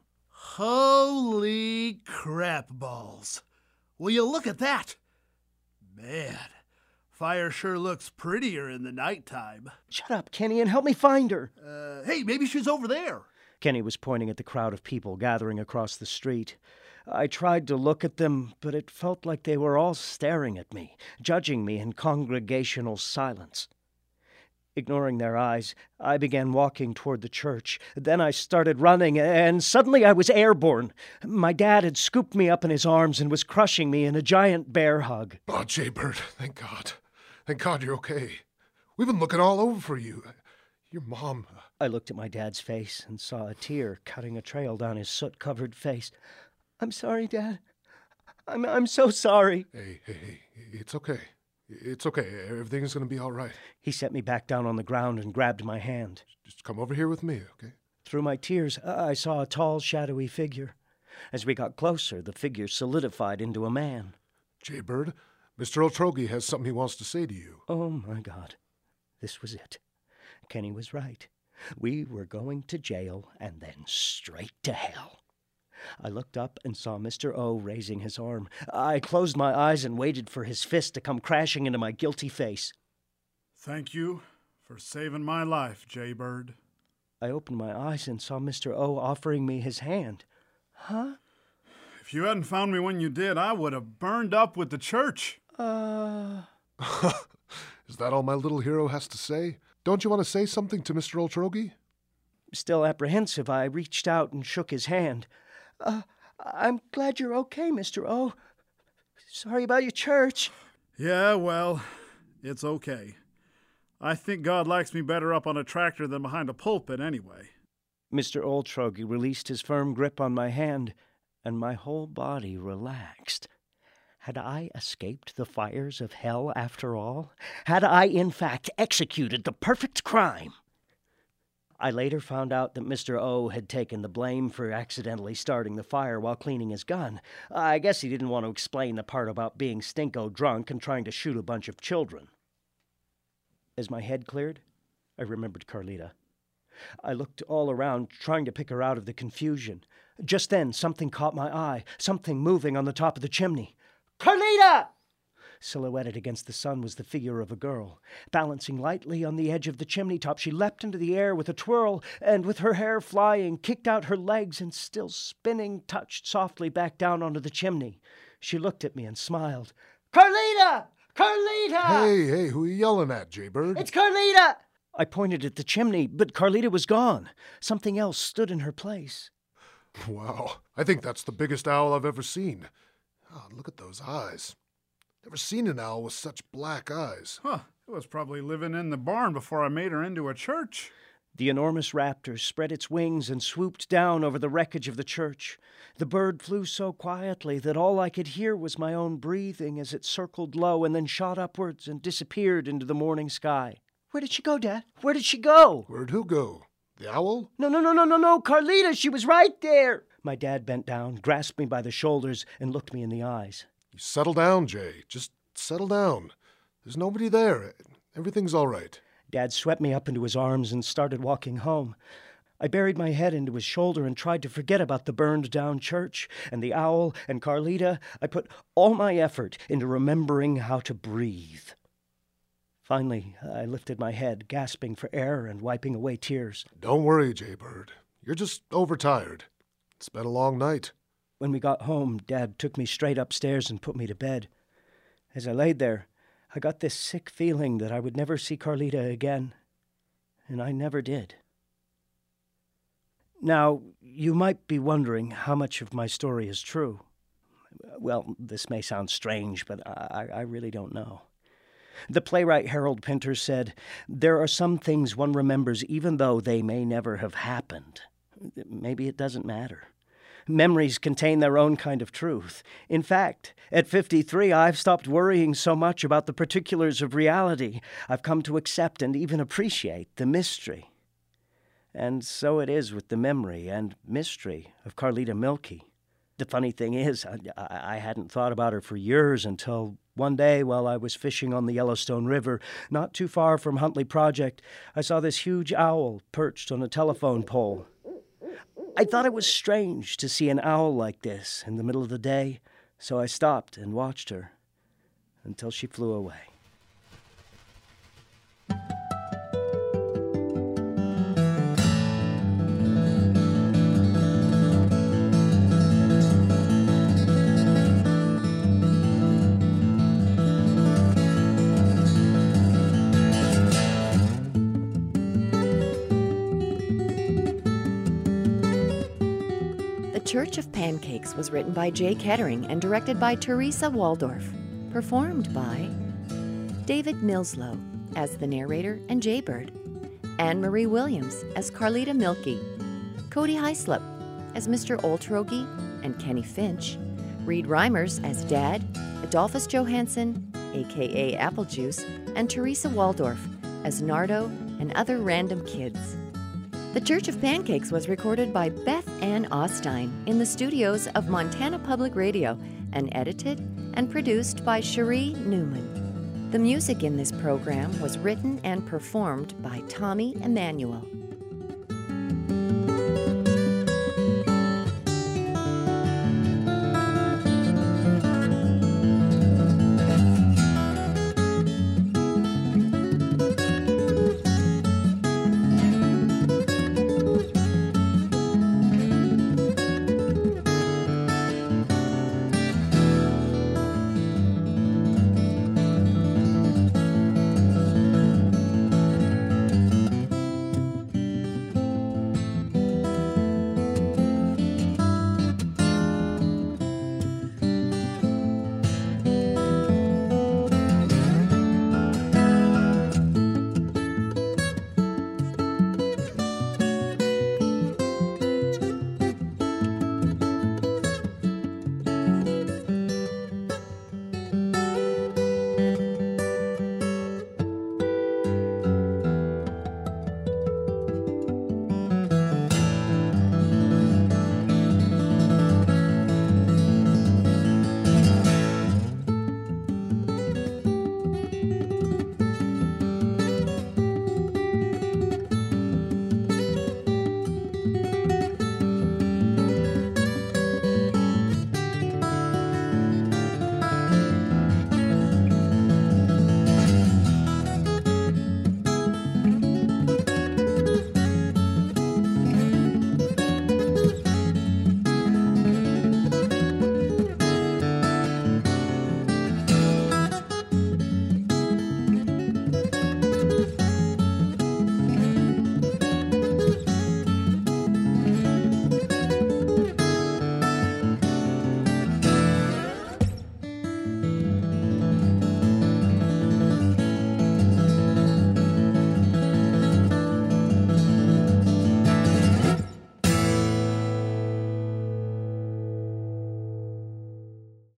Holy crap balls. Will you look at that? Man, fire sure looks prettier in the nighttime. Shut up, Kenny, and help me find her. Uh, hey, maybe she's over there. Kenny was pointing at the crowd of people gathering across the street. I tried to look at them, but it felt like they were all staring at me, judging me in congregational silence. Ignoring their eyes, I began walking toward the church. Then I started running, and suddenly I was airborne. My dad had scooped me up in his arms and was crushing me in a giant bear hug. Oh, Jaybird, thank God. Thank God you're okay. We've been looking all over for you. Your mom... I looked at my dad's face and saw a tear cutting a trail down his soot-covered face. I'm sorry, Dad. I'm I'm so sorry. Hey, hey, hey, it's okay. It's okay. Everything's going to be all right. He set me back down on the ground and grabbed my hand. Just come over here with me, okay? Through my tears, I saw a tall, shadowy figure. As we got closer, the figure solidified into a man. Jaybird, Mister Otrogi has something he wants to say to you. Oh, my God. This was it. Kenny was right. We were going to jail and then straight to hell. I looked up and saw Mister O raising his arm. I closed my eyes and waited for his fist to come crashing into my guilty face. Thank you for saving my life, Jaybird. I opened my eyes and saw Mister O offering me his hand. Huh? If you hadn't found me when you did, I would have burned up with the church. Uh... Is that all my little hero has to say? Don't you want to say something to Mister Otrogi? Still apprehensive, I reached out and shook his hand. Uh, I'm glad you're okay, Mister O. Sorry about your church. Yeah, well, it's okay. I think God likes me better up on a tractor than behind a pulpit anyway. Mister Otrogi released his firm grip on my hand, and my whole body relaxed. Had I escaped the fires of hell after all? Had I, in fact, executed the perfect crime? I later found out that Mister O had taken the blame for accidentally starting the fire while cleaning his gun. I guess he didn't want to explain the part about being stinko drunk and trying to shoot a bunch of children. As my head cleared, I remembered Carlita. I looked all around, trying to pick her out of the confusion. Just then, something caught my eye, something moving on the top of the chimney. Carlita! Silhouetted against the sun was the figure of a girl. Balancing lightly on the edge of the chimney top, she leapt into the air with a twirl, and with her hair flying, kicked out her legs and, still spinning, touched softly back down onto the chimney. She looked at me and smiled. Carlita! Carlita! Hey, hey, who are you yelling at, Jaybird? It's Carlita! I pointed at the chimney, but Carlita was gone. Something else stood in her place. Wow, I think that's the biggest owl I've ever seen. Oh, look at those eyes. Never seen an owl with such black eyes. Huh, it was probably living in the barn before I made her into a church. The enormous raptor spread its wings and swooped down over the wreckage of the church. The bird flew so quietly that all I could hear was my own breathing as it circled low and then shot upwards and disappeared into the morning sky. Where did she go, Dad? Where did she go? Where'd who go? The owl? No, no, no, no, no, no, Carlita, she was right there. My dad bent down, grasped me by the shoulders, and looked me in the eyes. You settle down, Jay. Just settle down. There's nobody there. Everything's all right. Dad swept me up into his arms and started walking home. I buried my head into his shoulder and tried to forget about the burned-down church and the owl and Carlita. I put all my effort into remembering how to breathe. Finally, I lifted my head, gasping for air and wiping away tears. Don't worry, Jaybird. You're just overtired. It's been a long night. When we got home, Dad took me straight upstairs and put me to bed. As I laid there, I got this sick feeling that I would never see Carlita again. And I never did. Now, you might be wondering how much of my story is true. Well, this may sound strange, but I, I really don't know. The playwright Harold Pinter said, "There are some things one remembers even though they may never have happened. Maybe it doesn't matter. Memories contain their own kind of truth. In fact, at fifty-three, I've stopped worrying so much about the particulars of reality. I've come to accept and even appreciate the mystery." And so it is with the memory and mystery of Carlita Milky. The funny thing is, I, I hadn't thought about her for years until one day while I was fishing on the Yellowstone River, not too far from Huntley Project, I saw this huge owl perched on a telephone pole. I thought it was strange to see an owl like this in the middle of the day, so I stopped and watched her until she flew away. The Church of Pancakes was written by Jay Kettering and directed by Teresa Waldorf. Performed by David Millslow as the narrator and Jaybird, Anne-Marie Williams as Carlita Milky, Cody Heislip as Mister Oltrogi and Kenny Finch, Reed Reimers as Dad, Adolphus Johansson, a k a. Applejuice, and Teresa Waldorf as Nardo and other random kids. The Church of Pancakes was recorded by Beth Ann Ostein in the studios of Montana Public Radio and edited and produced by Cherie Newman. The music in this program was written and performed by Tommy Emmanuel.